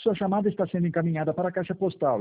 Sua chamada está sendo encaminhada para a caixa postal